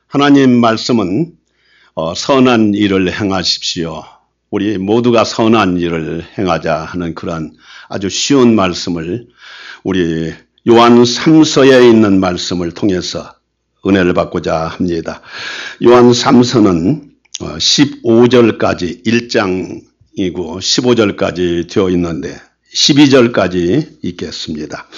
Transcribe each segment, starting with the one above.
하나님 말씀은 선한 일을 행하십시오. 우리 모두가 선한 일을 행하자 하는 그러한 아주 쉬운 말씀을 우리 요한 3서에 있는 말씀을 통해서 은혜를 받고자 합니다. 요한 3서는 15절까지 1장이고 15절까지 되어 있는데 12절까지 읽겠습니다.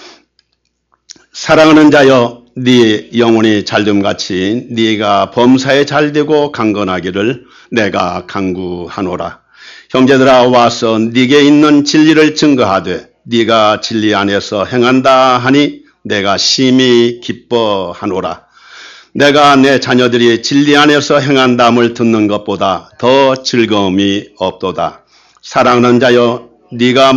사랑하는 자여, 네 영혼이 잘됨같이 네가 범사에 잘되고 강건하기를 내가 간구하노라. 형제들아, 와서 네게 있는 진리를 증거하되 네가 진리 안에서 행한다 하니 내가 심히 기뻐하노라. 내가 내 자녀들이 진리 안에서 행한다함을 듣는 것보다 더 즐거움이 없도다. 사랑하는 자여, 네가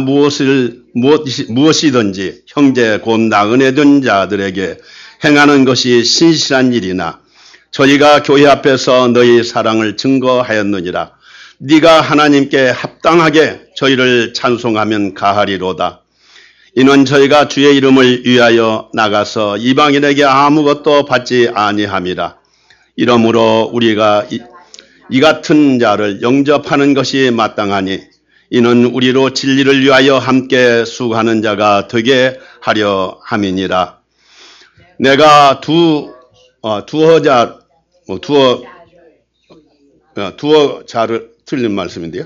무엇이든지 형제 곧 나그네 된 자들에게 행하는 것이 신실한 일이나 저희가 교회 앞에서 너희 사랑을 증거하였느니라. 네가 하나님께 합당하게 저희를 찬송하면 가하리로다. 이는 저희가 주의 이름을 위하여 나가서 이방인에게 아무것도 받지 아니함이라. 이러므로 우리가 이 같은 자를 영접하는 것이 마땅하니 이는 우리로 진리를 위하여 함께 수고하는 자가 되게 하려 함이니라. 내가 두어자를 틀린 말씀인데요.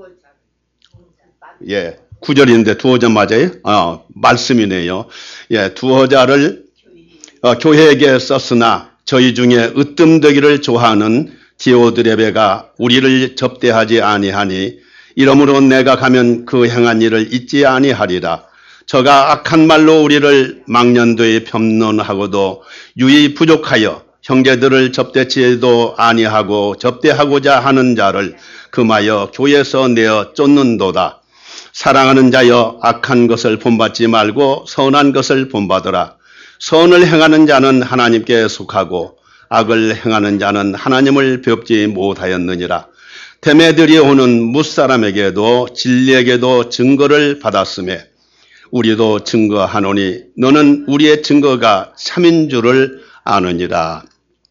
예, 9절인데 두어자 맞아요? 말씀이네요. 예, 두어자를 교회에게 썼으나 저희 중에 으뜸되기를 좋아하는 디오드레베가 우리를 접대하지 아니하니 이러므로 내가 가면 그 행한 일을 잊지 아니하리라. 저가 악한 말로 우리를 망년도에 변론하고도 유이 부족하여 형제들을 접대치도 아니하고 접대하고자 하는 자를 금하여 교회에서 내어 쫓는도다. 사랑하는 자여, 악한 것을 본받지 말고 선한 것을 본받으라. 선을 행하는 자는 하나님께 속하고 악을 행하는 자는 하나님을 뵙지 못하였느니라. 데메드리오는 뭇사람에게도 진리에게도 증거를 받았으며 우리도 증거하노니 너는 우리의 증거가 참인 줄을 아느니라.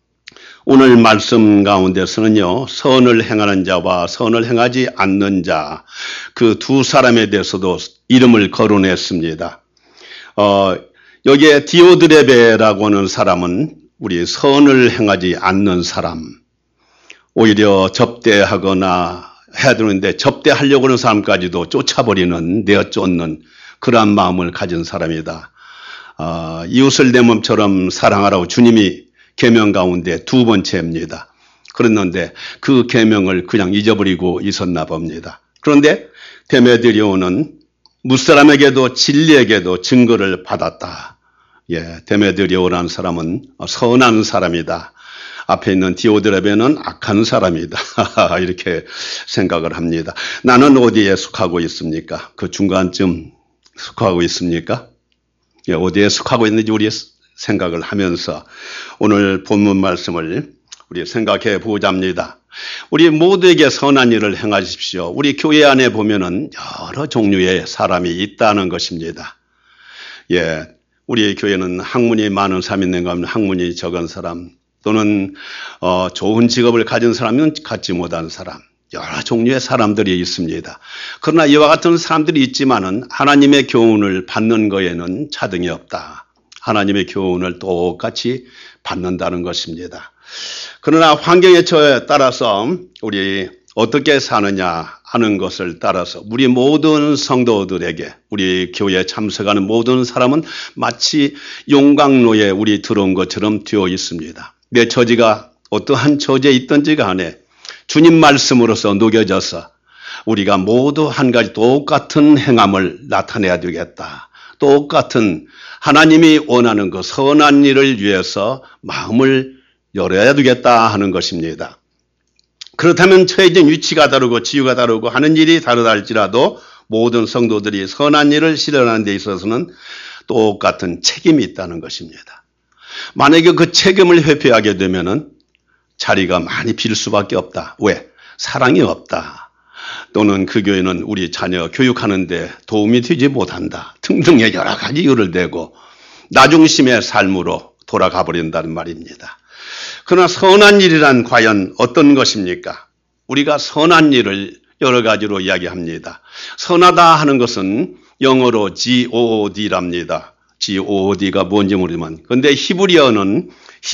오늘 말씀 가운데서는요, 선을 행하는 자와 선을 행하지 않는 자, 그 두 사람에 대해서도 이름을 거론했습니다. 여기에 디오드레베라고 하는 사람은 우리 선을 행하지 않는 사람, 오히려 접대하거나 해야 되는데 접대하려고 하는 사람까지도 쫓아버리는, 내어 쫓는 그러한 마음을 가진 사람이다. 이웃을 내 몸처럼 사랑하라고 주님이 계명 가운데 두 번째입니다. 그랬는데 그 계명을 그냥 잊어버리고 있었나 봅니다. 그런데 데메드리오는 뭇사람에게도 진리에게도 증거를 받았다. 예, 데메드리오라는 사람은 선한 사람이다. 앞에 있는 디오드레베는 악한 사람이다. 이렇게 생각을 합니다. 나는 어디에 속하고 있습니까? 그 중간쯤 속하고 있습니까? 예, 어디에 속하고 있는지 우리 생각을 하면서 오늘 본문 말씀을 우리 생각해 보자 합니다. 우리 모두에게 선한 일을 행하십시오. 우리 교회 안에 보면은 여러 종류의 사람이 있다는 것입니다. 예, 우리 교회는 학문이 많은 사람이 있는가 하면 학문이 적은 사람, 또는 좋은 직업을 가진 사람은 갖지 못한 사람, 여러 종류의 사람들이 있습니다. 그러나 이와 같은 사람들이 있지만은 하나님의 교훈을 받는 거에는 차등이 없다. 하나님의 교훈을 똑같이 받는다는 것입니다. 그러나 환경의 처에 따라서 우리 어떻게 사느냐 하는 것을 따라서 우리 모든 성도들에게, 우리 교회에 참석하는 모든 사람은 마치 용광로에 우리 들어온 것처럼 되어 있습니다. 내 처지가 어떠한 처지에 있든지 간에 주님 말씀으로서 녹여져서 우리가 모두 한 가지 똑같은 행함을 나타내야 되겠다. 똑같은 하나님이 원하는 그 선한 일을 위해서 마음을 열어야 되겠다 하는 것입니다. 그렇다면 처해진 위치가 다르고 지위가 다르고 하는 일이 다르다 할지라도 모든 성도들이 선한 일을 실현하는 데 있어서는 똑같은 책임이 있다는 것입니다. 만약에 그 책임을 회피하게 되면은 자리가 많이 빌 수밖에 없다. 왜? 사랑이 없다. 또는 그 교회는 우리 자녀 교육하는데 도움이 되지 못한다. 등등의 여러 가지 이유를 대고 나중심의 삶으로 돌아가 버린다는 말입니다. 그러나 선한 일이란 과연 어떤 것입니까? 우리가 선한 일을 여러 가지로 이야기합니다. 선하다 하는 것은 영어로 GOOD랍니다. GOOD가 뭔지 모르지만, 근데 히브리어는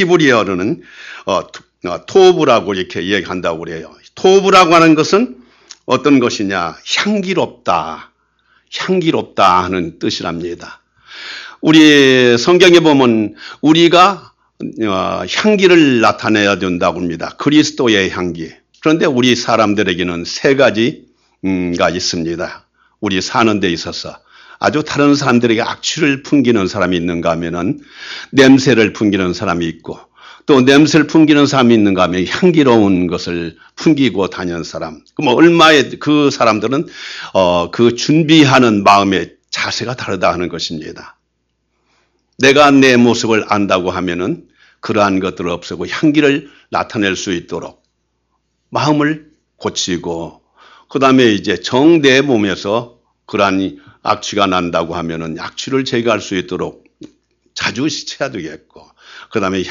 토브라고 이렇게 이야기한다고 그래요. 토브라고 하는 것은 어떤 것이냐? 향기롭다 하는 뜻이랍니다. 우리 성경에 보면 우리가 향기를 나타내야 된다고 합니다. 그리스도의 향기. 그런데 우리 사람들에게는 세 가지가 있습니다. 우리 사는 데 있어서 아주 다른 사람들에게 악취를 풍기는 사람이 있는가 하면은 냄새를 풍기는 사람이 있고, 또 냄새를 풍기는 사람이 있는가 하면 향기로운 것을 풍기고 다니는 사람. 얼마의 그 사람들은 그 준비하는 마음의 자세가 다르다 하는 것입니다. 내가 내 모습을 안다고 하면은 그러한 것들을 없애고 향기를 나타낼 수 있도록 마음을 고치고, 그 다음에 이제 내 몸에서 그러한 악취가 난다고 하면은 악취를 제거할 수 있도록 자주 씻어야 되겠고, 그 다음에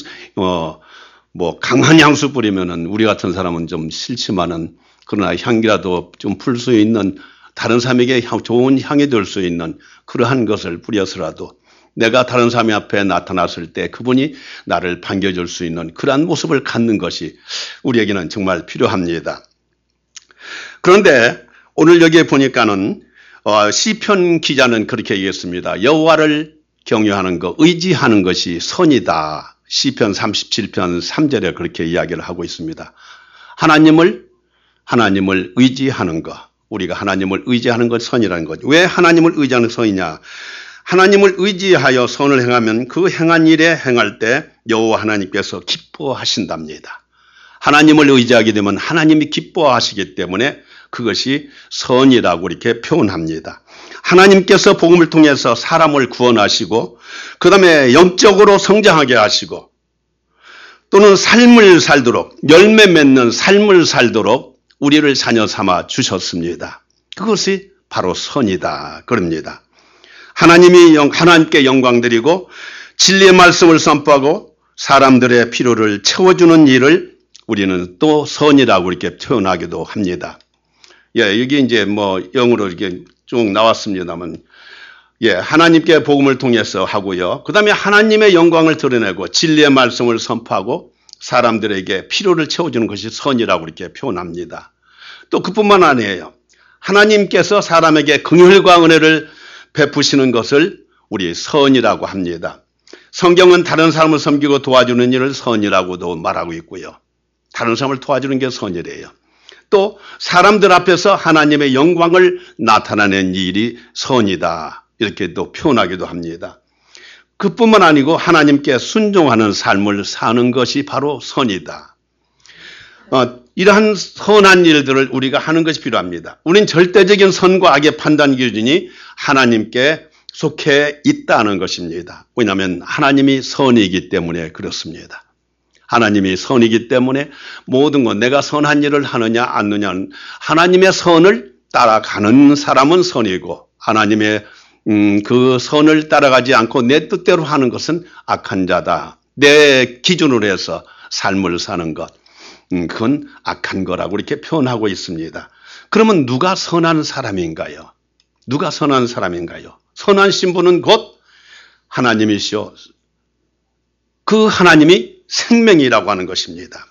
강한 향수 뿌리면은 우리 같은 사람은 좀 싫지만은 그러나 향기라도 좀 풀 수 있는, 다른 사람에게 좋은 향이 될 수 있는 그러한 것을 뿌려서라도 내가 다른 사람 앞에 나타났을 때 그분이 나를 반겨줄 수 있는 그러한 모습을 갖는 것이 우리에게는 정말 필요합니다. 그런데 오늘 여기에 보니까는 시편 기자는 그렇게 얘기했습니다. 여호와를 경외하는 것, 의지하는 것이 선이다. 시편 37편 3절에 그렇게 이야기를 하고 있습니다. 하나님을 의지하는 것, 우리가 하나님을 의지하는 것 선이라는 거죠. 왜 하나님을 의지하는 선이냐? 하나님을 의지하여 선을 행하면 그 행한 일에 행할 때 여호와 하나님께서 기뻐하신답니다. 하나님을 의지하게 되면 하나님이 기뻐하시기 때문에 그것이 선이라고 이렇게 표현합니다. 하나님께서 복음을 통해서 사람을 구원하시고, 그 다음에 영적으로 성장하게 하시고, 또는 삶을 살도록, 열매 맺는 삶을 살도록 우리를 자녀 삼아 주셨습니다. 그것이 바로 선이다 그럽니다. 하나님께 영광 드리고 진리의 말씀을 선포하고 사람들의 필요를 채워주는 일을 우리는 또 선이라고 이렇게 표현하기도 합니다. 여기 이제 영어로 이렇게 쭉 나왔습니다만, 하나님께 복음을 통해서 하고요. 그 다음에 하나님의 영광을 드러내고 진리의 말씀을 선포하고 사람들에게 필요를 채워주는 것이 선이라고 이렇게 표현합니다. 또 그뿐만 아니에요. 하나님께서 사람에게 긍휼과 은혜를 베푸시는 것을 우리 선이라고 합니다. 성경은 다른 사람을 섬기고 도와주는 일을 선이라고도 말하고 있고요. 다른 사람을 도와주는 게 선이래요. 또 사람들 앞에서 하나님의 영광을 나타내는 일이 선이다 이렇게 또 표현하기도 합니다. 그뿐만 아니고 하나님께 순종하는 삶을 사는 것이 바로 선이다. 이러한 선한 일들을 우리가 하는 것이 필요합니다. 우린 절대적인 선과 악의 판단 기준이 하나님께 속해 있다는 것입니다. 왜냐하면 하나님이 선이기 때문에 그렇습니다. 하나님이 선이기 때문에 모든 것, 내가 선한 일을 하느냐 안 하느냐는 하나님의 선을 따라가는 사람은 선이고, 하나님의 그 선을 따라가지 않고 내 뜻대로 하는 것은 악한 자다. 내 기준으로 해서 삶을 사는 것, 그건 악한 거라고 이렇게 표현하고 있습니다. 그러면 누가 선한 사람인가요? 누가 선한 사람인가요? 선한 신부는 곧 하나님이시오. 그 하나님이 생명이라고 하는 것입니다.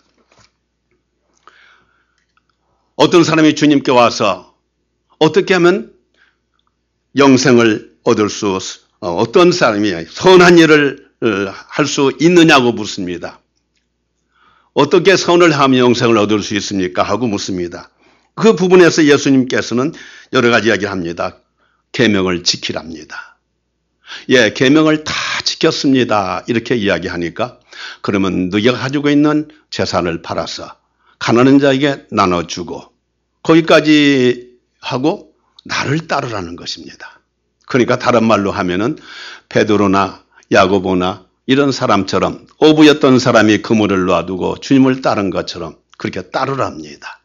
어떤 사람이 주님께 와서 어떻게 하면 영생을 얻을 어떤 사람이 선한 일을 할 수 있느냐고 묻습니다. 어떻게 선을 하면 영생을 얻을 수 있습니까? 하고 묻습니다. 그 부분에서 예수님께서는 여러 가지 이야기를 합니다. 계명을 지키랍니다. 계명을 다 지켰습니다. 이렇게 이야기하니까, 그러면 너희가 가지고 있는 재산을 팔아서 가난한 자에게 나눠주고 거기까지 하고 나를 따르라는 것입니다. 그러니까 다른 말로 하면은 베드로나 야고보나 이런 사람처럼 어부였던 사람이 그물을 놔두고 주님을 따른 것처럼 그렇게 따르랍니다.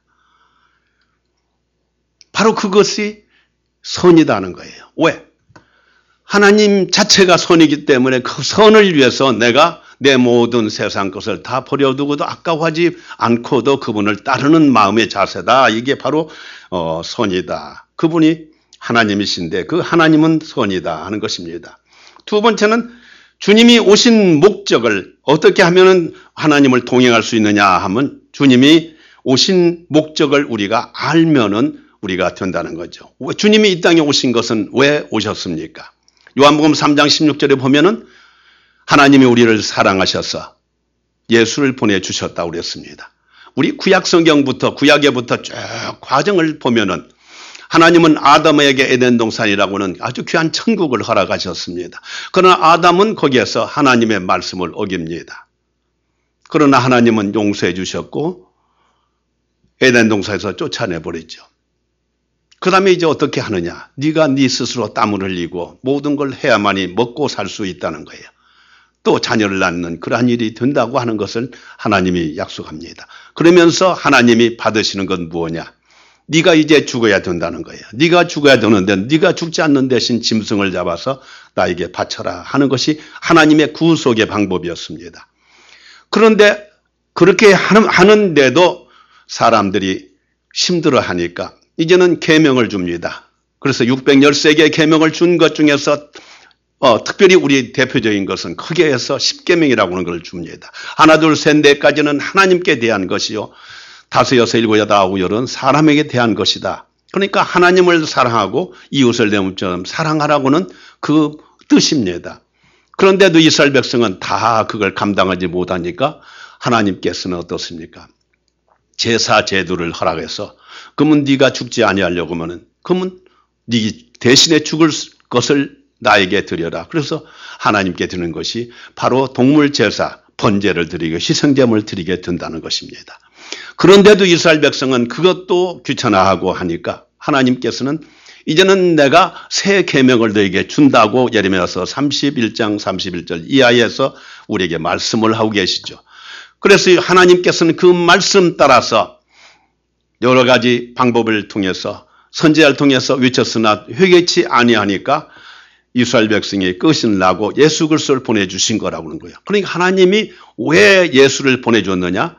바로 그것이 선이라는 거예요. 왜? 하나님 자체가 선이기 때문에 그 선을 위해서 내가 내 모든 세상 것을 다 버려두고도 아까워하지 않고도 그분을 따르는 마음의 자세다. 이게 바로 선이다. 그분이 하나님이신데 그 하나님은 선이다 하는 것입니다. 두 번째는 주님이 오신 목적을 어떻게 하면 하나님을 동행할 수 있느냐 하면 주님이 오신 목적을 우리가 알면은 우리가 된다는 거죠. 주님이 이 땅에 오신 것은 왜 오셨습니까? 요한복음 3장 16절에 보면은 하나님이 우리를 사랑하셔서 예수를 보내주셨다고 그랬습니다. 우리 구약 성경부터 구약에부터 쭉 과정을 보면은 하나님은 아담에게 에덴 동산이라고는 아주 귀한 천국을 허락하셨습니다. 그러나 아담은 거기에서 하나님의 말씀을 어깁니다. 그러나 하나님은 용서해 주셨고 에덴 동산에서 쫓아내버리죠. 그 다음에 이제 어떻게 하느냐. 네가 네 스스로 땀을 흘리고 모든 걸 해야만이 먹고 살 수 있다는 거예요. 또 자녀를 낳는 그러한 일이 된다고 하는 것을 하나님이 약속합니다. 그러면서 하나님이 받으시는 건 무엇이냐. 네가 이제 죽어야 된다는 거예요. 네가 죽어야 되는데 네가 죽지 않는 대신 짐승을 잡아서 나에게 바쳐라 하는 것이 하나님의 구속의 방법이었습니다. 그런데 그렇게 하는데도 사람들이 힘들어하니까 이제는 계명을 줍니다. 그래서 613개의 계명을 준 것 중에서 특별히 우리 대표적인 것은 크게 해서 10계명이라고 하는 걸 줍니다. 하나 둘 셋 넷까지는 하나님께 대한 것이요. 다섯 여섯 일곱 여덟 아홉 열은 사람에게 대한 것이다. 그러니까 하나님을 사랑하고 이웃을 내 몸처럼 사랑하라고는 그 뜻입니다. 그런데도 이스라엘 백성은 다 그걸 감당하지 못하니까 하나님께서는 어떻습니까? 제사 제도를 허락해서 그러면 네가 죽지 아니하려고 하면은 그러면 네 대신에 죽을 것을 나에게 드려라. 그래서 하나님께 드리는 것이 바로 동물 제사, 번제를 드리고 희생제물을 드리게 된다는 것입니다. 그런데도 이스라엘 백성은 그것도 귀찮아하고 하니까 하나님께서는 이제는 내가 새 계명을 너에게 준다고 예레미야서 31장 31절 이하에서 우리에게 말씀을 하고 계시죠. 그래서 하나님께서는 그 말씀 따라서 여러 가지 방법을 통해서 선지자를 통해서 외쳤으나 회개치 아니하니까 이스라엘 백성이 끝이 나고 예수 그리스도를 보내주신 거라고 하는 거예요. 그러니까 하나님이 왜 예수를 보내줬느냐?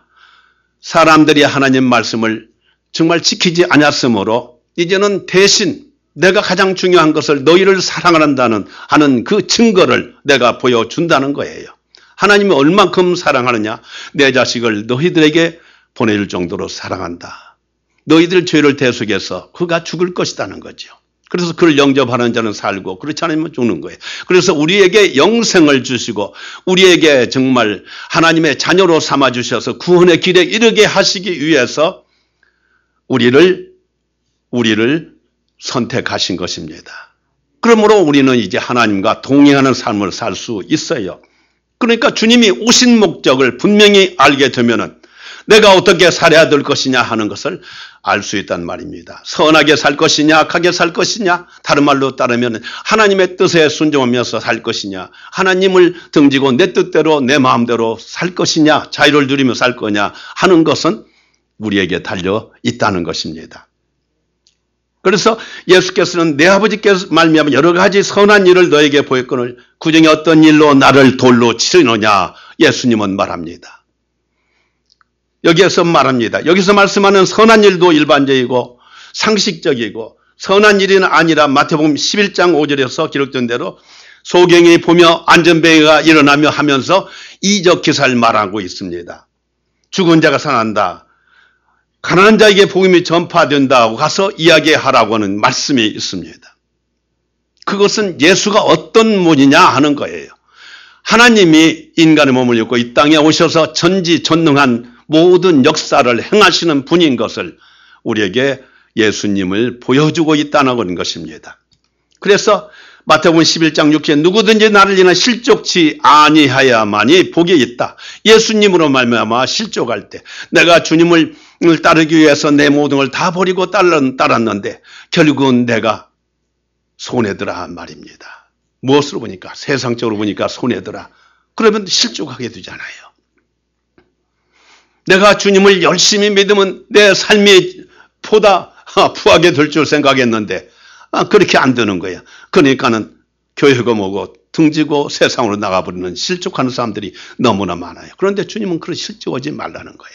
사람들이 하나님 말씀을 정말 지키지 않았으므로 이제는 대신 내가 가장 중요한 것을 너희를 사랑한다는 하는 그 증거를 내가 보여준다는 거예요. 하나님이 얼만큼 사랑하느냐? 내 자식을 너희들에게 보내줄 정도로 사랑한다. 너희들 죄를 대속해서 그가 죽을 것이라는 거죠. 그래서 그를 영접하는 자는 살고 그렇지 않으면 죽는 거예요. 그래서 우리에게 영생을 주시고 우리에게 정말 하나님의 자녀로 삼아주셔서 구원의 길에 이르게 하시기 위해서 우리를 선택하신 것입니다. 그러므로 우리는 이제 하나님과 동행하는 삶을 살 수 있어요. 그러니까 주님이 오신 목적을 분명히 알게 되면은 내가 어떻게 살아야 될 것이냐 하는 것을 알 수 있단 말입니다. 선하게 살 것이냐 악하게 살 것이냐 다른 말로 따르면 하나님의 뜻에 순종하면서 살 것이냐 하나님을 등지고 내 뜻대로 내 마음대로 살 것이냐 자유를 누리며 살 거냐 하는 것은 우리에게 달려 있다는 것입니다. 그래서 예수께서는 내 아버지께서 말미암아 여러 가지 선한 일을 너에게 보였거늘 그중에 어떤 일로 나를 돌로 치르느냐 예수님은 말합니다. 여기에서 말합니다. 여기서 말씀하는 선한 일도 일반적이고 상식적이고 선한 일이 아니라 마태복음 11장 5절에서 기록된 대로 소경이 보며 안전뱅이가 일어나며 하면서 이적 기사를 말하고 있습니다. 죽은 자가 살아난다. 가난한 자에게 복음이 전파된다고 가서 이야기하라고 하는 말씀이 있습니다. 그것은 예수가 어떤 분이냐 하는 거예요. 하나님이 인간의 몸을 입고 이 땅에 오셔서 전지전능한 모든 역사를 행하시는 분인 것을 우리에게 예수님을 보여주고 있다는 것입니다. 그래서 마태복음 11장 6절에 누구든지 나를 인하여 실족치 아니하야만이 복이 있다. 예수님으로 말미암아 실족할 때 내가 주님을 따르기 위해서 내 모든 걸 다 버리고 따랐는데 결국은 내가 손해더라 말입니다. 무엇으로 보니까 세상적으로 보니까 손해더라. 그러면 실족하게 되잖아요. 내가 주님을 열심히 믿으면 내 삶이 보다 부하게 될 줄 생각했는데 그렇게 안 되는 거야. 그러니까는 교회가 뭐고 등지고 세상으로 나가버리는 실족하는 사람들이 너무나 많아요. 그런데 주님은 그런 실족하지 말라는 거예요.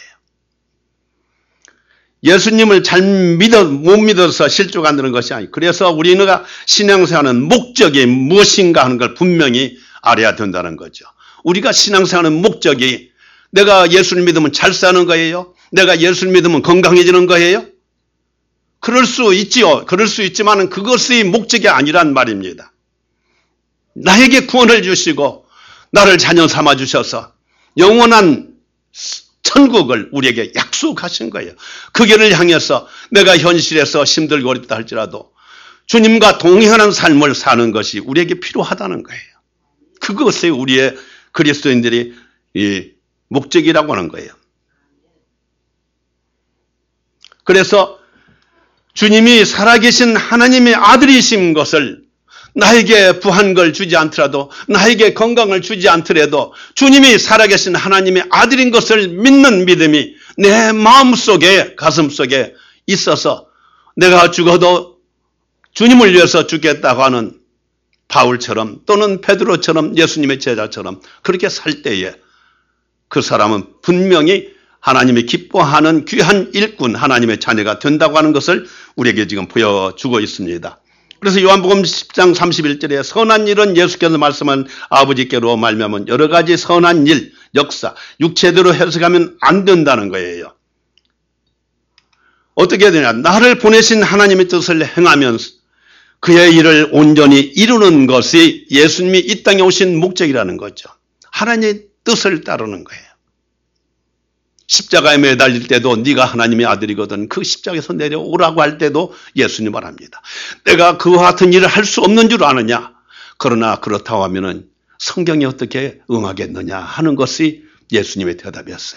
예수님을 못 믿어서 실족 안 되는 것이 아니고, 그래서 우리가 신앙생활하는 목적이 무엇인가 하는 걸 분명히 알아야 된다는 거죠. 우리가 신앙생활하는 목적이 내가 예수를 믿으면 잘 사는 거예요? 내가 예수를 믿으면 건강해지는 거예요? 그럴 수 있지요. 그럴 수 있지만 그것이 목적이 아니란 말입니다. 나에게 구원을 주시고 나를 자녀 삼아 주셔서 영원한 천국을 우리에게 약속하신 거예요. 그 길을 향해서 내가 현실에서 힘들고 어렵다 할지라도 주님과 동행하는 삶을 사는 것이 우리에게 필요하다는 거예요. 그것이 우리의 그리스도인들이 이 목적이라고 하는 거예요. 그래서 주님이 살아계신 하나님의 아들이신 것을 나에게 부한 걸 주지 않더라도, 나에게 건강을 주지 않더라도 주님이 살아계신 하나님의 아들인 것을 믿는 믿음이 내 마음속에, 가슴속에 있어서 내가 죽어도 주님을 위해서 죽겠다고 하는 바울처럼 또는 베드로처럼 예수님의 제자처럼 그렇게 살 때에 그 사람은 분명히 하나님이 기뻐하는 귀한 일꾼, 하나님의 자녀가 된다고 하는 것을 우리에게 지금 보여주고 있습니다. 그래서 요한복음 10장 31절에 선한 일은 예수께서 말씀한 아버지께로 말미암은 여러 가지 선한 일, 역사, 육체대로 해석하면 안 된다는 거예요. 어떻게 되냐? 나를 보내신 하나님의 뜻을 행하면서 그의 일을 온전히 이루는 것이 예수님이 이 땅에 오신 목적이라는 거죠. 하나님의 뜻을 따르는 거예요. 십자가에 매달릴 때도 네가 하나님의 아들이거든 그 십자가에서 내려오라고 할 때도 예수님 말합니다. 내가 그와 같은 일을 할 수 없는 줄 아느냐? 그러나 그렇다고 하면은 성경이 어떻게 응하겠느냐 하는 것이 예수님의 대답이었어요.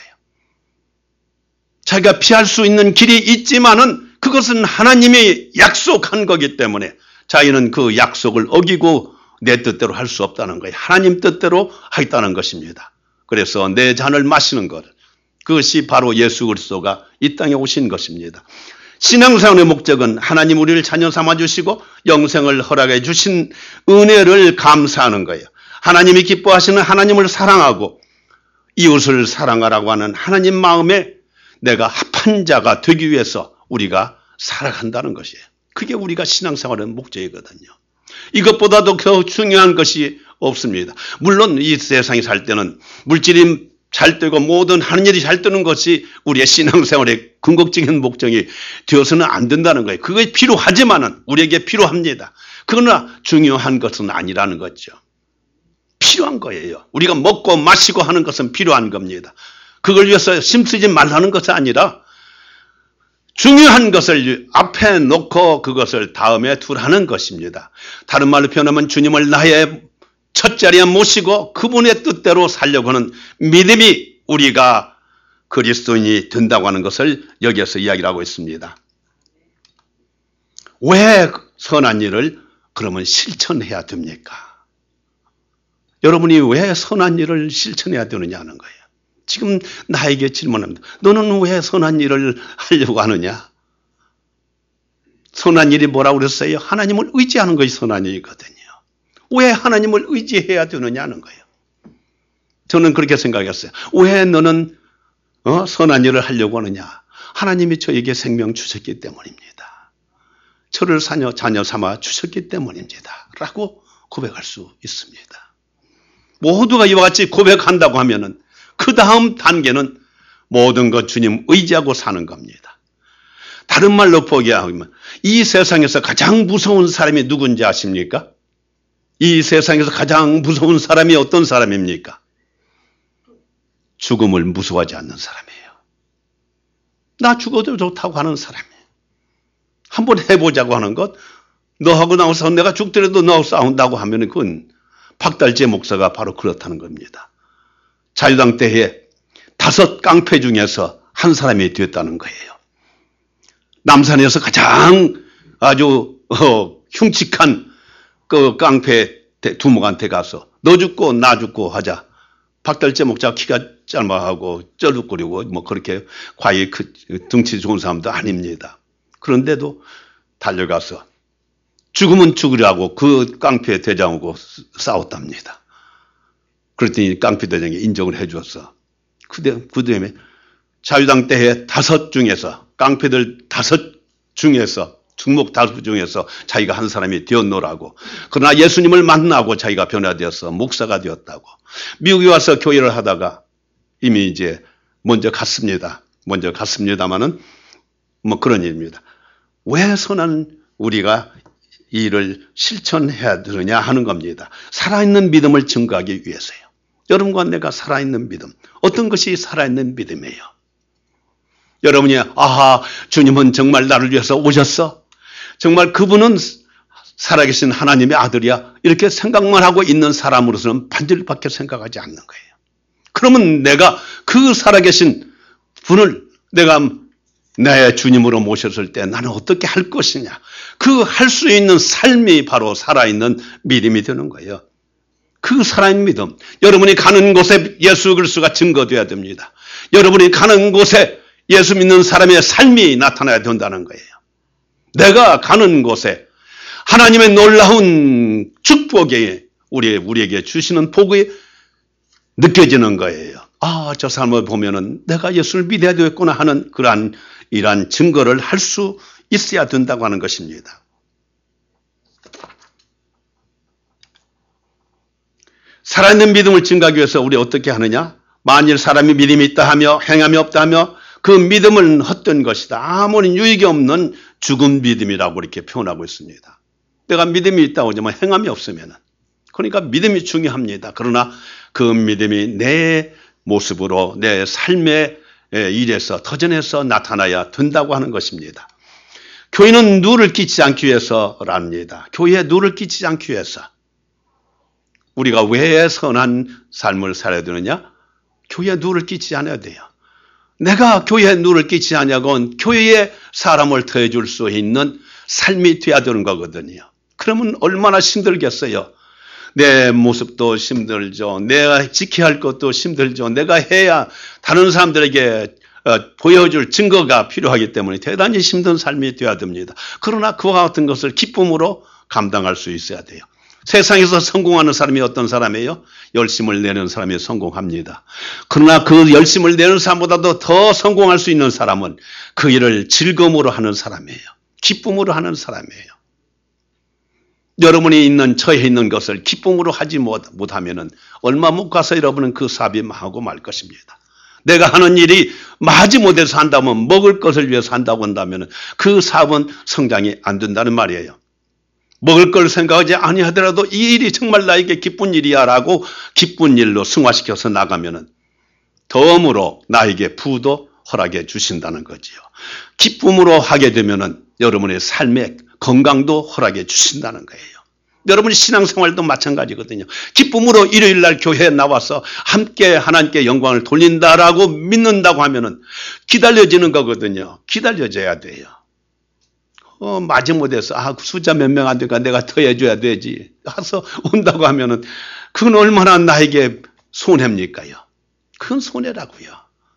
자기가 피할 수 있는 길이 있지만은 그것은 하나님이 약속한 거기 때문에 자기는 그 약속을 어기고 내 뜻대로 할 수 없다는 거예요. 하나님 뜻대로 하겠다는 것입니다. 그래서 내 잔을 마시는 것, 그것이 바로 예수 그리스도가 이 땅에 오신 것입니다. 신앙생활의 목적은 하나님 우리를 자녀 삼아주시고 영생을 허락해 주신 은혜를 감사하는 거예요. 하나님이 기뻐하시는 하나님을 사랑하고 이웃을 사랑하라고 하는 하나님 마음에 내가 합한 자가 되기 위해서 우리가 살아간다는 것이에요. 그게 우리가 신앙생활의 목적이거든요. 이것보다도 더 중요한 것이 없습니다. 물론 이 세상에 살 때는 물질이 잘 되고 모든 하는 일이 잘 되는 것이 우리의 신앙생활의 궁극적인 목적이 되어서는 안 된다는 거예요. 그게 필요하지만은 우리에게 필요합니다. 그러나 중요한 것은 아니라는 거죠. 필요한 거예요. 우리가 먹고 마시고 하는 것은 필요한 겁니다. 그걸 위해서 힘쓰지 말라는 것이 아니라 중요한 것을 앞에 놓고 그것을 다음에 두라는 것입니다. 다른 말로 표현하면 주님을 나의 첫 자리에 모시고 그분의 뜻대로 살려고 하는 믿음이 우리가 그리스도인이 된다고 하는 것을 여기에서 이야기를 하고 있습니다. 왜 선한 일을 그러면 실천해야 됩니까? 여러분이 왜 선한 일을 실천해야 되느냐는 거예요. 지금 나에게 질문합니다. 너는 왜 선한 일을 하려고 하느냐? 선한 일이 뭐라고 그랬어요? 하나님을 의지하는 것이 선한 일이거든요. 왜 하나님을 의지해야 되느냐는 거예요. 저는 그렇게 생각했어요. 왜 너는 선한 일을 하려고 하느냐? 하나님이 저에게 생명 주셨기 때문입니다. 저를 자녀 삼아 주셨기 때문입니다. 라고 고백할 수 있습니다. 모두가 이와 같이 고백한다고 하면은 그 다음 단계는 모든 것 주님 의지하고 사는 겁니다. 다른 말로 포기하면 이 세상에서 가장 무서운 사람이 누군지 아십니까? 이 세상에서 가장 무서운 사람이 어떤 사람입니까? 죽음을 무서워하지 않는 사람이에요. 나 죽어도 좋다고 하는 사람이에요. 한번 해보자고 하는 것, 너하고 나와서 내가 죽더라도 너하고 싸운다고 하면 그건 박달재 목사가 바로 그렇다는 겁니다. 자유당 때에 5 깡패 중에서 한 사람이 됐다는 거예요. 남산에서 가장 아주 흉측한 그 깡패 두목한테 가서 너 죽고 나 죽고 하자. 박달재 목자 키가 짧아하고 쩔룩거리고 뭐 그렇게 과히 덩치 좋은 사람도 아닙니다. 그런데도 달려가서 죽으면 죽으라고 그 깡패 대장하고 싸웠답니다. 그랬더니 깡패 대장이 인정을 해 주었어. 그 다음에 자유당 때에 5 중에서 깡패들 5 중에서 중목 5 중에서 자기가 한 사람이 되었노라고. 그러나 예수님을 만나고 자기가 변화되어서 목사가 되었다고. 미국에 와서 교회를 하다가 이미 이제 먼저 갔습니다마는 뭐 그런 일입니다. 왜 선한 우리가 이 일을 실천해야 되느냐 하는 겁니다. 살아있는 믿음을 증거하기 위해서요. 여러분과 내가 살아있는 믿음. 어떤 것이 살아있는 믿음이에요? 여러분이 아하 주님은 정말 나를 위해서 오셨어? 정말 그분은 살아계신 하나님의 아들이야? 이렇게 생각만 하고 있는 사람으로서는 반절밖에 생각하지 않는 거예요. 그러면 내가 그 살아계신 분을 내가 내 주님으로 모셨을 때 나는 어떻게 할 것이냐. 그 할 수 있는 삶이 바로 살아있는 믿음이 되는 거예요. 그 살아있는 믿음. 여러분이 가는 곳에 예수 그리스도가 증거되어야 됩니다. 여러분이 가는 곳에 예수 믿는 사람의 삶이 나타나야 된다는 거예요. 내가 가는 곳에 하나님의 놀라운 축복이 우리에게 주시는 복이 느껴지는 거예요. 아, 저 사람을 보면은 내가 예수를 믿어야 되겠구나 하는 그러한 이러한 증거를 할 수 있어야 된다고 하는 것입니다. 살아있는 믿음을 증가하기 위해서 우리 어떻게 하느냐? 만일 사람이 믿음이 있다 하며 행함이 없다 하며 그 믿음은 헛된 것이다. 아무런 유익이 없는 죽은 믿음이라고 이렇게 표현하고 있습니다. 내가 믿음이 있다고 하지만 행함이 없으면 그러니까 믿음이 중요합니다. 그러나 그 믿음이 내 모습으로 내 삶의 일에서 터전에서 나타나야 된다고 하는 것입니다. 교회는 누를 끼치지 않기 위해서랍니다. 교회에 누를 끼치지 않기 위해서. 우리가 왜 선한 삶을 살아야 되느냐? 교회에 누를 끼치지 않아야 돼요. 내가 교회에 누를 끼치지 않냐고는 교회에 사람을 더해줄 수 있는 삶이 돼야 되는 거거든요. 그러면 얼마나 힘들겠어요. 내 모습도 힘들죠. 내가 지켜야 할 것도 힘들죠. 내가 해야 다른 사람들에게 보여줄 증거가 필요하기 때문에 대단히 힘든 삶이 되어야 됩니다. 그러나 그와 같은 것을 기쁨으로 감당할 수 있어야 돼요. 세상에서 성공하는 사람이 어떤 사람이에요? 열심을 내는 사람이 성공합니다. 그러나 그 열심을 내는 사람보다도 더 성공할 수 있는 사람은 그 일을 즐거움으로 하는 사람이에요. 기쁨으로 하는 사람이에요. 여러분이 처해 있는 것을 기쁨으로 하지 못하면 얼마 못 가서 여러분은 그 사업이 망하고 말 것입니다. 내가 하는 일이 마지 못해서 한다면 먹을 것을 위해서 한다고 한다면 그 사업은 성장이 안 된다는 말이에요. 먹을 걸 생각하지 아니하더라도 이 일이 정말 나에게 기쁜 일이야 라고 기쁜 일로 승화시켜서 나가면 덤으로 나에게 부도 허락해 주신다는 거지요. 기쁨으로 하게 되면 여러분의 삶의 건강도 허락해 주신다는 거예요. 여러분의 신앙생활도 마찬가지거든요. 기쁨으로 일요일 날 교회에 나와서 함께 하나님께 영광을 돌린다라고 믿는다고 하면은 기다려지는 거거든요. 기다려져야 돼요. 마지못해서 숫자 몇 명 안 되니까 내가 더 해줘야 되지 가서 온다고 하면은 그건 얼마나 나에게 손해입니까요? 그건 손해라고요.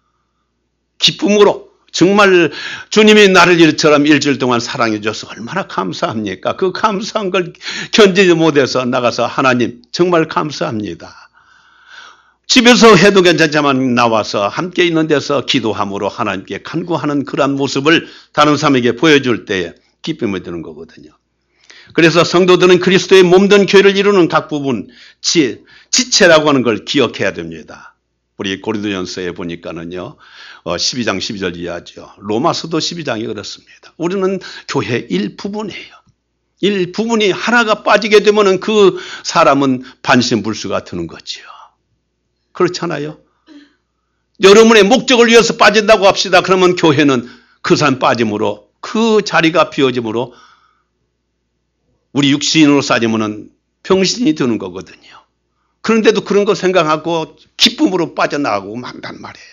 기쁨으로 정말 주님이 나를 이처럼 일주일 동안 사랑해 줘서 얼마나 감사합니까? 그 감사한 걸 견디지 못해서 나가서 하나님 정말 감사합니다. 집에서 해도 괜찮지만 나와서 함께 있는 데서 기도함으로 하나님께 간구하는 그러한 모습을 다른 사람에게 보여줄 때에 기쁨이 드는 거거든요. 그래서 성도들은 그리스도의 몸된 교회를 이루는 각 부분, 지체라고 하는 걸 기억해야 됩니다. 우리 고린도전서에 보니까는요, 12장 12절 이하죠. 로마서도 12장이 그렇습니다. 우리는 교회 일부분이에요. 일부분이 하나가 빠지게 되면은 그 사람은 반신불수가 되는 거지요. 그렇잖아요. 여러분의 목적을 위해서 빠진다고 합시다. 그러면 교회는 그 사람 빠짐으로 그 자리가 비워짐으로 우리 육신으로 싸지면은 병신이 되는 거거든요. 그런데도 그런 거 생각하고 기쁨으로 빠져나가고 만단 말이에요.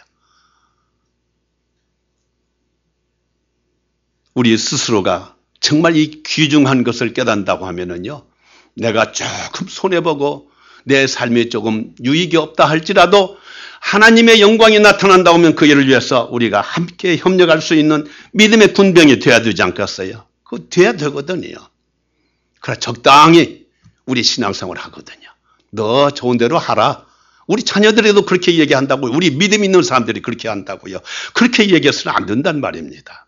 우리 스스로가 정말 이 귀중한 것을 깨닫는다고 하면은요, 내가 조금 손해보고 내 삶에 조금 유익이 없다 할지라도 하나님의 영광이 나타난다고 하면 그 일을 위해서 우리가 함께 협력할 수 있는 믿음의 군병이 돼야 되지 않겠어요? 그거 돼야 되거든요. 그래 적당히 우리 신앙생활을 하거든요. 너 좋은 대로 하라. 우리 자녀들에도 그렇게 얘기한다고요. 우리 믿음 있는 사람들이 그렇게 한다고요. 그렇게 얘기해서는 안 된단 말입니다.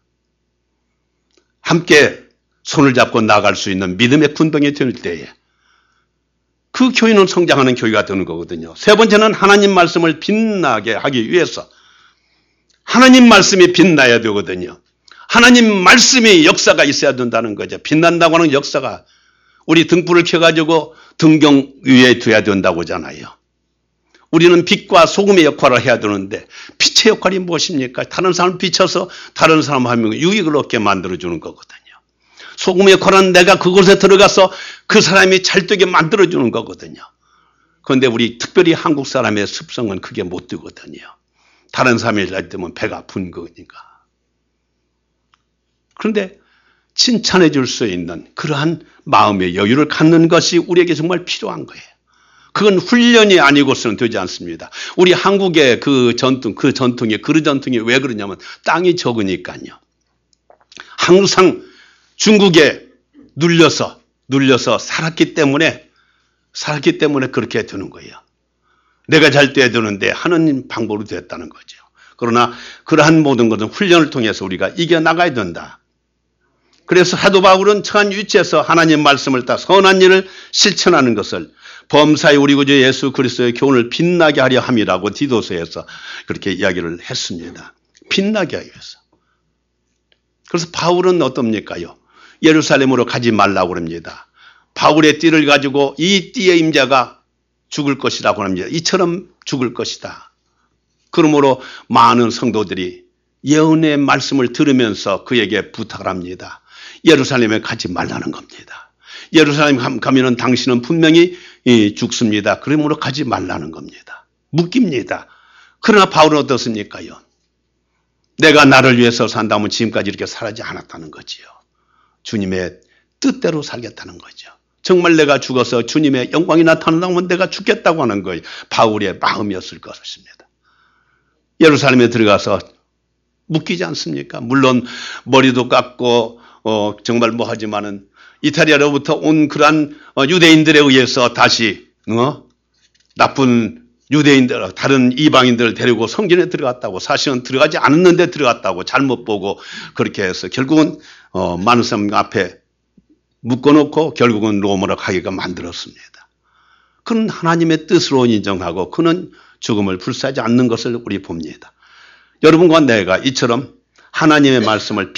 함께 손을 잡고 나갈 수 있는 믿음의 군병이 될 때에 그 교회는 성장하는 교회가 되는 거거든요. 세 번째는 하나님 말씀을 빛나게 하기 위해서 하나님 말씀이 빛나야 되거든요. 하나님 말씀이 역사가 있어야 된다는 거죠. 빛난다고 하는 역사가 우리 등불을 켜가지고 등경 위에 둬야 된다고 하잖아요. 우리는 빛과 소금의 역할을 해야 되는데 빛의 역할이 무엇입니까? 다른 사람을 비춰서 다른 사람 한 명 유익을 얻게 만들어주는 거거든요. 소금의 역할은 내가 그곳에 들어가서 그 사람이 잘 되게 만들어주는 거거든요. 그런데 우리 특별히 한국 사람의 습성은 그게 못 되거든요. 다른 사람이 날 때면 배가 아픈 거니까. 그런데 칭찬해 줄 수 있는 그러한 마음의 여유를 갖는 것이 우리에게 정말 필요한 거예요. 그건 훈련이 아니고서는 되지 않습니다. 우리 한국의 그 전통이 왜 그러냐면 땅이 적으니까요. 항상 중국에 눌려서 살았기 때문에 그렇게 되는 거예요. 내가 잘 돼야 되는데 하는 방법으로 됐다는 거죠. 그러나 그러한 모든 것은 훈련을 통해서 우리가 이겨나가야 된다. 그래서 사도 바울은 처한 위치에서 하나님 말씀을 따라 선한 일을 실천하는 것을 범사에 우리 구주 예수 그리스도의 교훈을 빛나게 하려 함이라고 디도서에서 그렇게 이야기를 했습니다. 빛나게 하기 위해서. 그래서 바울은 어떻습니까요? 예루살렘으로 가지 말라고 합니다. 바울의 띠를 가지고 이 띠의 임자가 죽을 것이라고 합니다. 이처럼 죽을 것이다. 그러므로 많은 성도들이 예언의 말씀을 들으면서 그에게 부탁을 합니다. 예루살렘에 가지 말라는 겁니다. 예루살렘 가면은 당신은 분명히 죽습니다. 그러므로 가지 말라는 겁니다. 묶입니다. 그러나 바울은 어떻습니까요? 내가 나를 위해서 산다면 지금까지 이렇게 살지 않았다는 거지요. 주님의 뜻대로 살겠다는 거죠. 정말 내가 죽어서 주님의 영광이 나타난다면 내가 죽겠다고 하는 거예요. 바울의 마음이었을 것입니다. 예루살렘에 들어가서 묶이지 않습니까? 물론 머리도 깎고 정말 뭐 하지만은 이탈리아로부터 온 그러한 유대인들에 의해서 다시 나쁜 유대인들, 다른 이방인들을 데리고 성전에 들어갔다고, 사실은 들어가지 않았는데 들어갔다고 잘못 보고 그렇게 해서 결국은 많은 사람 앞에 묶어놓고 결국은 로마로 가기가 만들었습니다. 그는 하나님의 뜻으로 인정하고 그는 죽음을 불사하지 않는 것을 우리 봅니다. 여러분과 내가 이처럼 하나님의 말씀을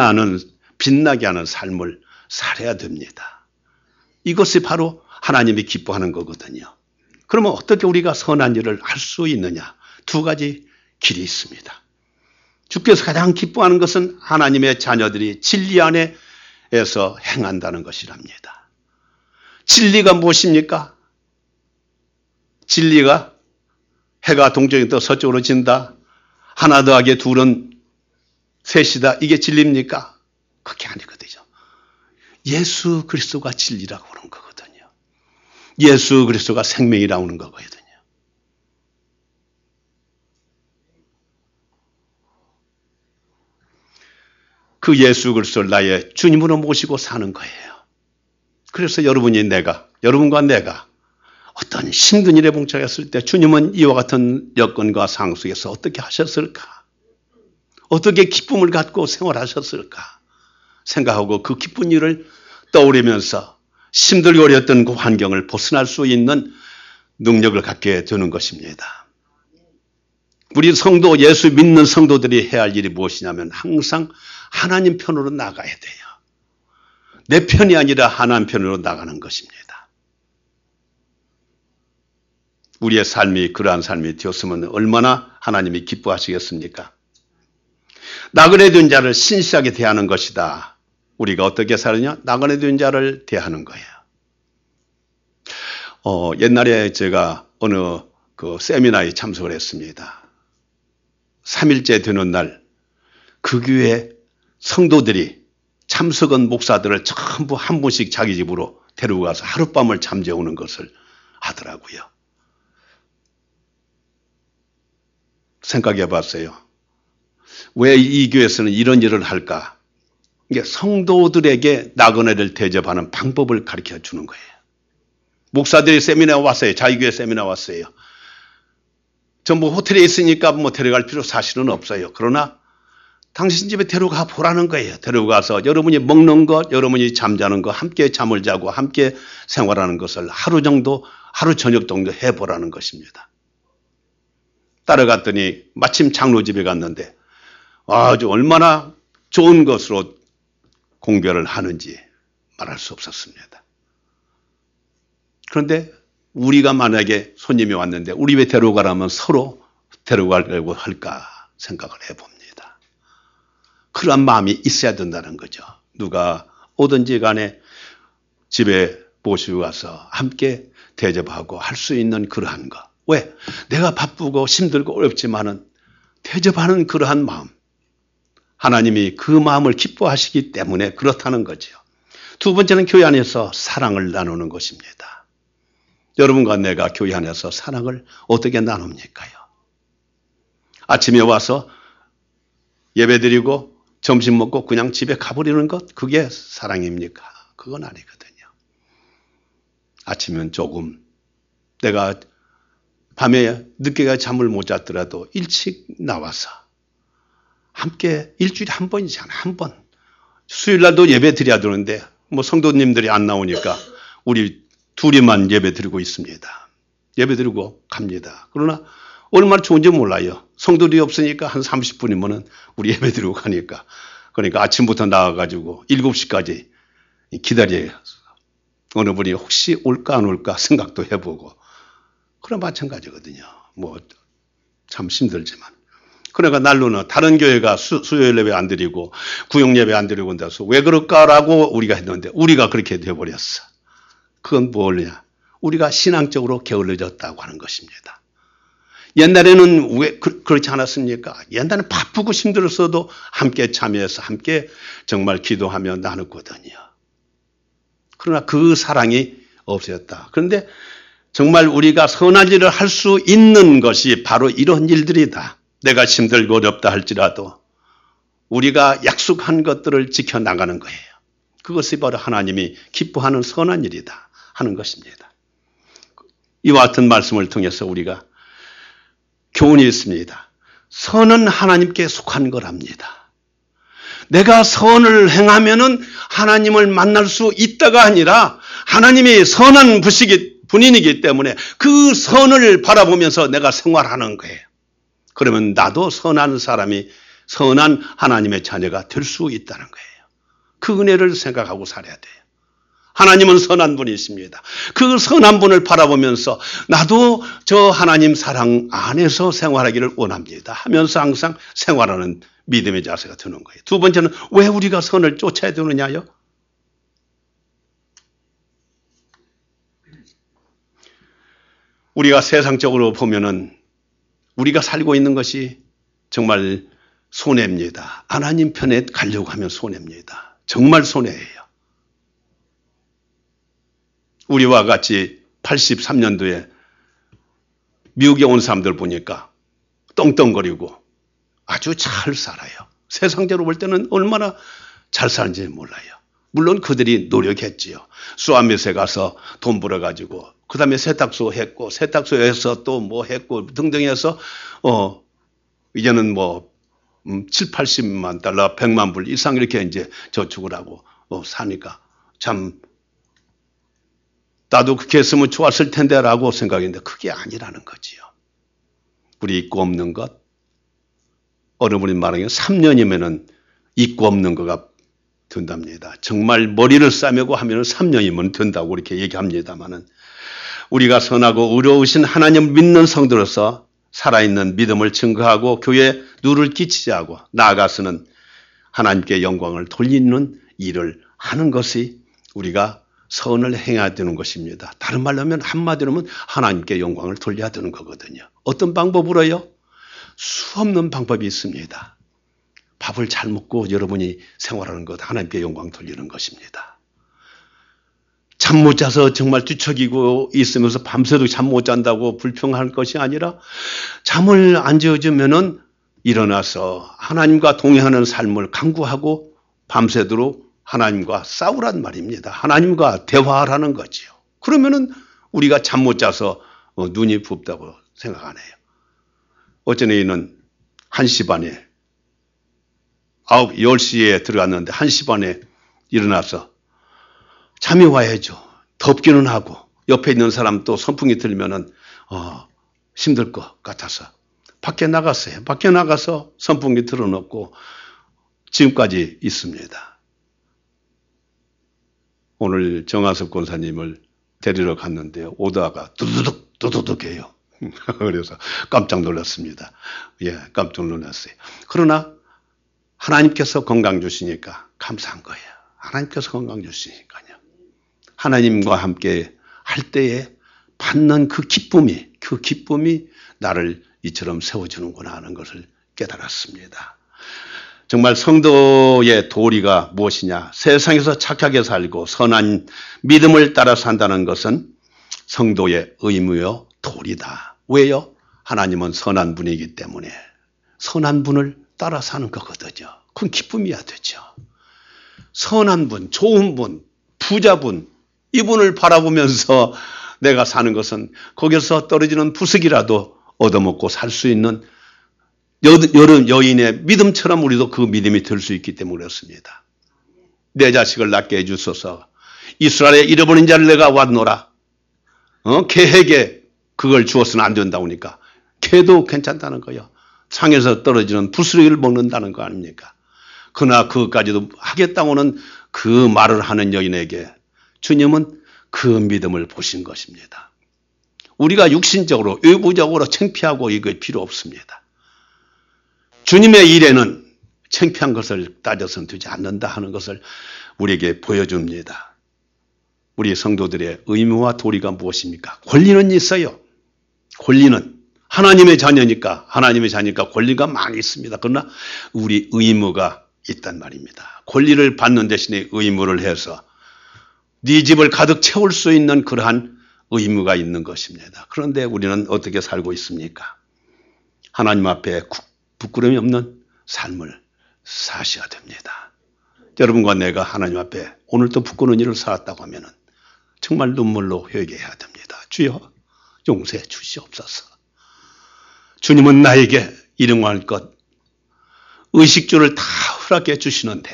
빛나게 하는 삶을 살아야 됩니다. 이것이 바로 하나님이 기뻐하는 거거든요. 그러면 어떻게 우리가 선한 일을 할 수 있느냐? 두 가지 길이 있습니다. 주께서 가장 기뻐하는 것은 하나님의 자녀들이 진리 안에서 행한다는 것이랍니다. 진리가 무엇입니까? 진리가 해가 동쪽에서 서쪽으로 진다. 하나 더하기 둘은 셋이다. 이게 진리입니까? 그게 아니거든요. 예수 그리스도가 진리라고 하는 거거든요. 예수 그리스도가 생명이라고 하는 거거든요. 그 예수 그리스도를 나의 주님으로 모시고 사는 거예요. 그래서 여러분과 내가 어떤 힘든 일에 봉착했을 때 주님은 이와 같은 여건과 상황 속에서 어떻게 하셨을까? 어떻게 기쁨을 갖고 생활하셨을까? 생각하고 그 기쁜 일을 떠오르면서 힘들고 어려웠던 그 환경을 벗어날 수 있는 능력을 갖게 되는 것입니다. 우리 성도, 예수 믿는 성도들이 해야 할 일이 무엇이냐면 항상 하나님 편으로 나가야 돼요. 내 편이 아니라 하나님 편으로 나가는 것입니다. 우리의 삶이 그러한 삶이 되었으면 얼마나 하나님이 기뻐하시겠습니까? 나그네 된 자를 신실하게 대하는 것이다. 우리가 어떻게 살느냐? 나그네 된 자를 대하는 거예요. 옛날에 제가 어느 그 세미나에 참석을 했습니다. 3일째 되는 날 그 교회 성도들이 참석한 목사들을 전부 한 분씩 자기 집으로 데리고 가서 하룻밤을 잠재우는 것을 하더라고요. 생각해 봤어요. 왜 이 교회에서는 이런 일을 할까? 이게 성도들에게 나그네를 대접하는 방법을 가르쳐 주는 거예요. 목사들이 세미나 왔어요. 자유교회 세미나 왔어요. 전부 호텔에 있으니까 뭐 데려갈 필요 사실은 없어요. 그러나 당신 집에 데려가 보라는 거예요. 데려가서 여러분이 먹는 것, 여러분이 잠자는 것, 함께 잠을 자고 함께 생활하는 것을 하루 정도, 하루 저녁 정도 해보라는 것입니다. 따라갔더니 마침 장로 집에 갔는데 아주 얼마나 좋은 것으로 공별을 하는지 말할 수 없었습니다. 그런데 우리가 만약에 손님이 왔는데 우리 왜 데려가라면 서로 데려가려고 할까 생각을 해봅니다. 그런 마음이 있어야 된다는 거죠. 누가 오든지 간에 집에 모시고 가서 함께 대접하고 할 수 있는 그러한 것. 왜? 내가 바쁘고 힘들고 어렵지만은 대접하는 그러한 마음. 하나님이 그 마음을 기뻐하시기 때문에 그렇다는 거죠. 두 번째는 교회 안에서 사랑을 나누는 것입니다. 여러분과 내가 교회 안에서 사랑을 어떻게 나눕니까요? 아침에 와서 예배드리고 점심 먹고 그냥 집에 가버리는 것, 그게 사랑입니까? 그건 아니거든요. 아침은 조금 내가 밤에 늦게까지 잠을 못 잤더라도 일찍 나와서 함께 일주일에 한 번이잖아요. 한 번. 수요일 날도 예배 드려야 되는데 뭐 성도님들이 안 나오니까 우리 둘이만 예배 드리고 있습니다. 예배 드리고 갑니다. 그러나 얼마나 좋은지 몰라요. 성도들이 없으니까 한 30분이면은 우리 예배 드리고 가니까. 그러니까 아침부터 나와가지고 7시까지 기다려요. 어느 분이 혹시 올까 안 올까 생각도 해보고. 그런 마찬가지거든요. 뭐 참 힘들지만. 그러니까 날로는 다른 교회가 수요일 예배 안 드리고 구역 예배 안 드리고 온다서 왜 그럴까라고 우리가 했는데 우리가 그렇게 되어버렸어. 그건 뭐냐? 우리가 신앙적으로 게을러졌다고 하는 것입니다. 옛날에는 왜 그렇지 않았습니까? 옛날에는 바쁘고 힘들었어도 함께 참여해서 함께 정말 기도하며 나눴거든요. 그러나 그 사랑이 없어졌다. 그런데 정말 우리가 선한 일을 할 수 있는 것이 바로 이런 일들이다. 내가 힘들고 어렵다 할지라도 우리가 약속한 것들을 지켜나가는 거예요. 그것이 바로 하나님이 기뻐하는 선한 일이다 하는 것입니다. 이와 같은 말씀을 통해서 우리가 교훈이 있습니다. 선은 하나님께 속한 거랍니다. 내가 선을 행하면은 하나님을 만날 수 있다가 아니라 하나님이 선한 분이기 때문에 그 선을 바라보면서 내가 생활하는 거예요. 그러면 나도 선한 사람이 선한 하나님의 자녀가 될 수 있다는 거예요. 그 은혜를 생각하고 살아야 돼요. 하나님은 선한 분이십니다. 그 선한 분을 바라보면서 나도 저 하나님 사랑 안에서 생활하기를 원합니다 하면서 항상 생활하는 믿음의 자세가 되는 거예요. 두 번째는 왜 우리가 선을 쫓아야 되느냐요? 우리가 세상적으로 보면은 우리가 살고 있는 것이 정말 손해입니다. 하나님 편에 가려고 하면 손해입니다. 정말 손해예요. 우리와 같이 83년도에 미국에 온 사람들 보니까 떵떵거리고 아주 잘 살아요. 세상적으로 볼 때는 얼마나 잘 사는지 몰라요. 물론 그들이 노력했지요. 수아밋에 가서 돈 벌어가지고 그 다음에 세탁소 했고 세탁소에서 또 뭐 했고 등등 해서 이제는 뭐 7, 80만 달러, 100만 불 이상 이렇게 이제 저축을 하고 사니까 참 나도 그렇게 했으면 좋았을 텐데라고 생각했는데 그게 아니라는 거지요. 우리 있고 없는 것 어느 분이 말하기에 3년이면은 있고 없는 거가 된답니다. 정말 머리를 싸매고 하면 3년이면 된다고 이렇게 얘기합니다만은 우리가 선하고 의로우신 하나님을 믿는 성도로서 살아있는 믿음을 증거하고 교회에 누를 끼치지 하고 나아가서는 하나님께 영광을 돌리는 일을 하는 것이 우리가 선을 행해야 되는 것입니다. 다른 말로 하면 한마디로 하면 하나님께 영광을 돌려야 되는 거거든요. 어떤 방법으로요? 수없는 방법이 있습니다. 밥을 잘 먹고 여러분이 생활하는 것 하나님께 영광 돌리는 것입니다. 잠 못 자서 정말 뒤척이고 있으면서 밤새도 잠 못 잔다고 불평할 것이 아니라 잠을 안 재워주면은 일어나서 하나님과 동행하는 삶을 강구하고 밤새도록 하나님과 싸우란 말입니다. 하나님과 대화하라는 거지요. 그러면은 우리가 잠 못 자서 눈이 붓다고 생각 안 해요. 어쩐 애는 1시 반에 10시에 들어갔는데 1시 반에 일어나서 잠이 와야죠. 덥기는 하고 옆에 있는 사람 또 선풍기 틀면은 힘들 것 같아서 밖에 나갔어요. 밖에 나가서 선풍기 틀어놓고 지금까지 있습니다. 오늘 정하섭 권사님을 데리러 갔는데요. 오다가 두두둑 해요. 그래서 깜짝 놀랐습니다. 예, 깜짝 놀랐어요. 그러나 하나님께서 건강 주시니까 감사한 거예요. 하나님께서 건강 주시니까요. 하나님과 함께 할 때에 받는 그 기쁨이 나를 이처럼 세워주는구나 하는 것을 깨달았습니다. 정말 성도의 도리가 무엇이냐? 세상에서 착하게 살고 선한 믿음을 따라 산다는 것은 성도의 의무요 도리다. 왜요? 하나님은 선한 분이기 때문에 선한 분을 따라 사는 거거든요. 그건 기쁨이야 되죠. 선한 분, 좋은 분, 부자분, 이분을 바라보면서 내가 사는 것은 거기서 떨어지는 부석이라도 얻어먹고 살 수 있는 여인의 믿음처럼 우리도 그 믿음이 될 수 있기 때문에 그렇습니다. 내 자식을 낳게 해주소서. 이스라엘에 잃어버린 자를 내가 왔노라. 개에게 그걸 주었으면 안 된다고 하니까 개도 괜찮다는 거예요. 상에서 떨어지는 부스러기를 먹는다는 거 아닙니까? 그러나 그것까지도 하겠다고는 그 말을 하는 여인에게 주님은 그 믿음을 보신 것입니다. 우리가 육신적으로 외부적으로 창피하고 이거 필요 없습니다. 주님의 일에는 창피한 것을 따져서는 되지 않는다 하는 것을 우리에게 보여줍니다. 우리 성도들의 의무와 도리가 무엇입니까? 권리는 있어요. 권리는 하나님의 자녀니까 권리가 많이 있습니다. 그러나 우리 의무가 있단 말입니다. 권리를 받는 대신에 의무를 해서 네 집을 가득 채울 수 있는 그러한 의무가 있는 것입니다. 그런데 우리는 어떻게 살고 있습니까? 하나님 앞에 부끄러움이 없는 삶을 사셔야 됩니다. 여러분과 내가 하나님 앞에 오늘도 부끄러운 일을 살았다고 하면 정말 눈물로 회개해야 됩니다. 주여 용서해 주시옵소서. 주님은 나에게 일용할 것 의식주를 다 허락해 주시는데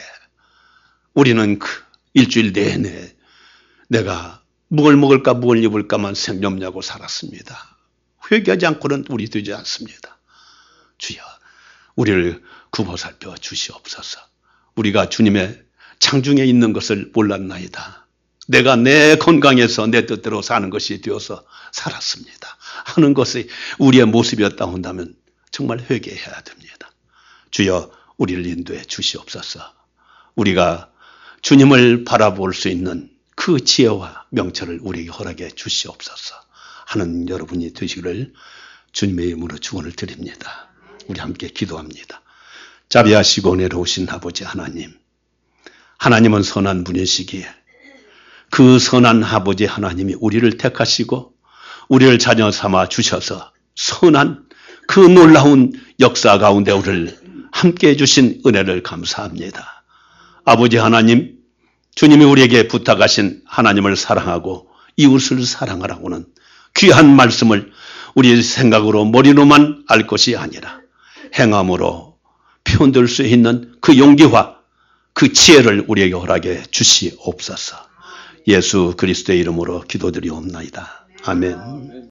우리는 그 일주일 내내 내가 뭘 먹을까 뭘 입을까만 생염려하고 살았습니다. 회개하지 않고는 우리 되지 않습니다. 주여 우리를 굽어 살펴 주시옵소서. 우리가 주님의 창중에 있는 것을 몰랐나이다. 내가 내 건강에서 내 뜻대로 사는 것이 되어서 살았습니다 하는 것이 우리의 모습이었다 한다면 정말 회개해야 됩니다. 주여 우리를 인도해 주시옵소서. 우리가 주님을 바라볼 수 있는 그 지혜와 명철을 우리에게 허락해 주시옵소서 하는 여러분이 되시기를 주님의 이름으로 축원을 드립니다. 우리 함께 기도합니다. 자비하시고 은혜로우신 아버지 하나님, 하나님은 선한 분이시기에 그 선한 아버지 하나님이 우리를 택하시고 우리를 자녀 삼아 주셔서 선한 그 놀라운 역사 가운데 우리를 함께 해주신 은혜를 감사합니다. 아버지 하나님, 주님이 우리에게 부탁하신 하나님을 사랑하고 이웃을 사랑하라고는 귀한 말씀을 우리 생각으로 머리로만 알 것이 아니라 행함으로 표현될 수 있는 그 용기와 그 지혜를 우리에게 허락해 주시옵소서. 예수 그리스도의 이름으로 기도드리옵나이다. 아멘.